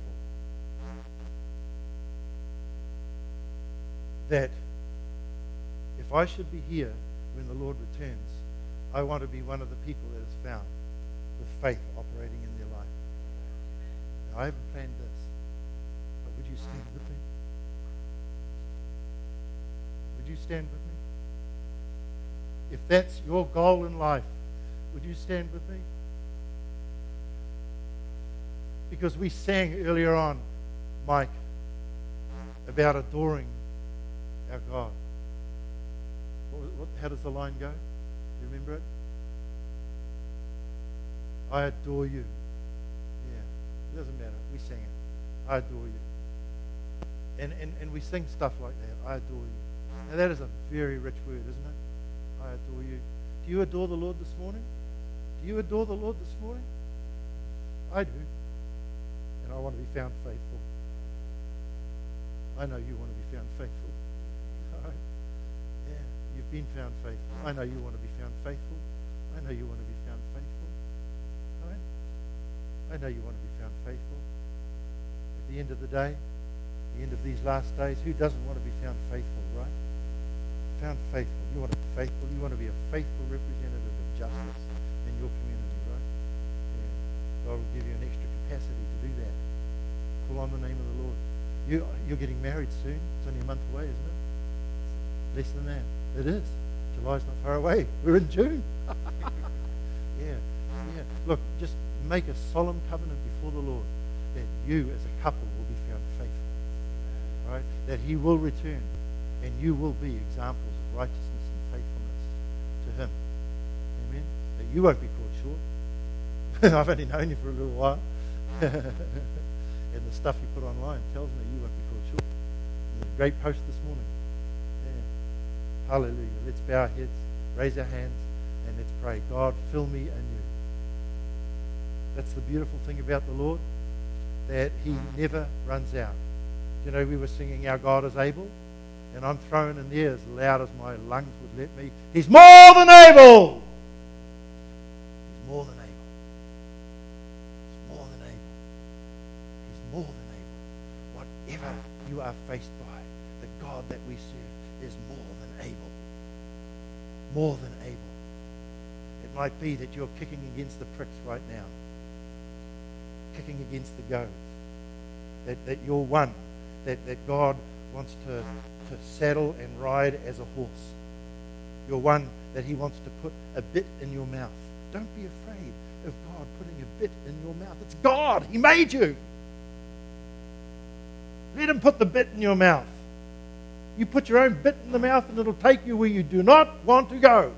That if I should be here when the Lord returns, I want to be one of the people that is found with faith operating in their life. Now, I haven't planned this, but would you stand with me? Would you stand with me? If that's your goal in life, would you stand with me? Because we sang earlier on, Mike, about adoring our God. How does the line go? You remember it? I adore you. Yeah, it doesn't matter. We sing it. I adore you. And we sing stuff like that. I adore you. Now that is a very rich word, isn't it? I adore you. Do you adore the Lord this morning? Do you adore the Lord this morning? I do. And I want to be found faithful. I know you want to be found faithful. All right. Yeah, you've been found faithful. I know you want to be found faithful. I know you want to be found faithful. All right. I know you want to be found faithful. At the end of the day, the end of these last days, who doesn't want to be found faithful, right? Found faithful. You want to be faithful. You want to be a faithful representative of justice in your community, right? Yeah. God will give you an extra capacity to do that. Call on the name of the Lord. You're getting married soon. It's only a month away, isn't it? Less than that. It is. July's not far away. We're in June. Yeah. Look, just make a solemn covenant before the Lord that you as a couple will be found faithful. Right? That he will return and you will be examples of righteousness and faithfulness to him. Amen? That you won't be caught short. I've only known you for a little while. And the stuff you put online tells me you won't be caught short. There's a great post this morning. Yeah. Hallelujah. Let's bow our heads, raise our hands, and let's pray. God, fill me anew. That's the beautiful thing about the Lord, that he never runs out. You know, we were singing Our God is Able, and I'm throwing in there as loud as my lungs would let me. He's more than able. He's more than able. He's more than able. He's more than able. Whatever you are faced by, the God that we serve is more than able. More than able. It might be that you're kicking against the pricks right now. Kicking against the goads. That you're one. That God wants to saddle and ride as a horse. You're one that he wants to put a bit in your mouth. Don't be afraid of God putting a bit in your mouth. It's God. He made you. Let him put the bit in your mouth. You put your own bit in the mouth and it'll take you where you do not want to go.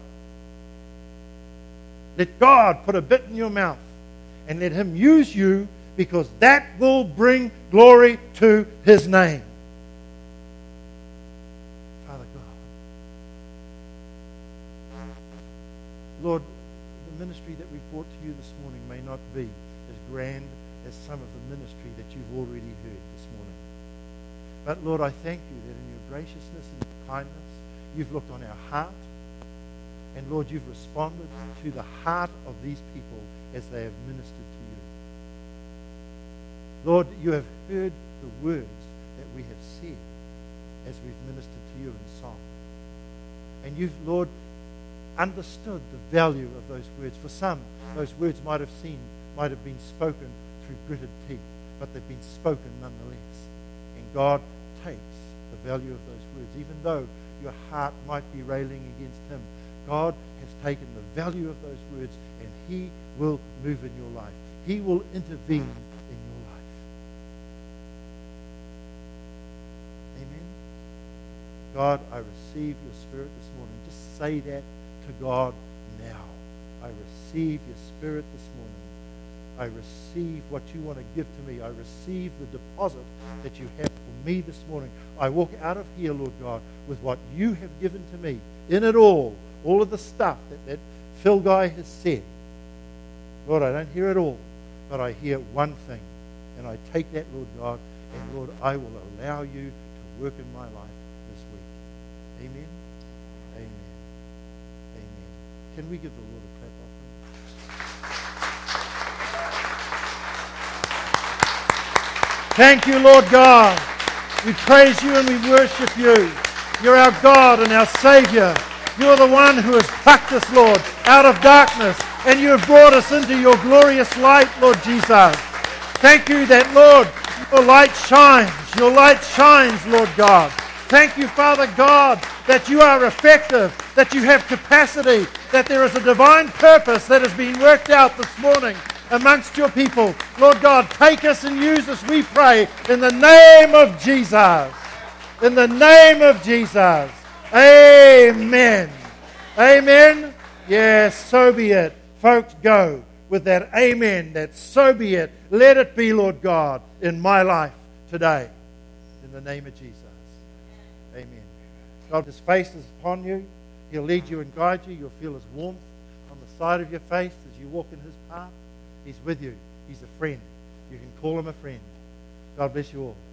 Let God put a bit in your mouth and let him use you, because that will bring glory to his name. Father God. Lord, the ministry that we've brought to you this morning may not be as grand as some of the ministry that you've already heard this morning. But Lord, I thank you that in your graciousness and your kindness, you've looked on our heart. And Lord, you've responded to the heart of these people as they have ministered to you. Lord, you have heard the words that we have said as we've ministered to you in song. And you've, Lord, understood the value of those words. For some, those words might have been spoken through gritted teeth, but they've been spoken nonetheless. And God takes the value of those words. Even though your heart might be railing against him, God has taken the value of those words and he will move in your life. He will intervene in your life. God, I receive your Spirit this morning. Just say that to God now. I receive your Spirit this morning. I receive what you want to give to me. I receive the deposit that you have for me this morning. I walk out of here, Lord God, with what you have given to me. In it all of the stuff that Phil guy has said. Lord, I don't hear it all, but I hear one thing. And I take that, Lord God, and Lord, I will allow you to work in my life this week. Amen. Amen. Amen. Can we give the Lord a clap offering? Thank you, Lord God. We praise you and we worship you. You're our God and our Savior. You're the one who has plucked us, Lord, out of darkness, and you have brought us into your glorious light, Lord Jesus. Thank you that, Lord, your light shines. Your light shines, Lord God. Thank you, Father God, that you are effective, that you have capacity, that there is a divine purpose that has been worked out this morning amongst your people. Lord God, take us and use us, we pray, in the name of Jesus. In the name of Jesus. Amen. Amen. Yes, so be it. Folks, go with that amen, that so be it. Let it be, Lord God, in my life today. In the name of Jesus. Amen. God's face is upon you. He'll lead you and guide you. You'll feel His warmth on the side of your face as you walk in His path. He's with you. He's a friend. You can call Him a friend. God bless you all.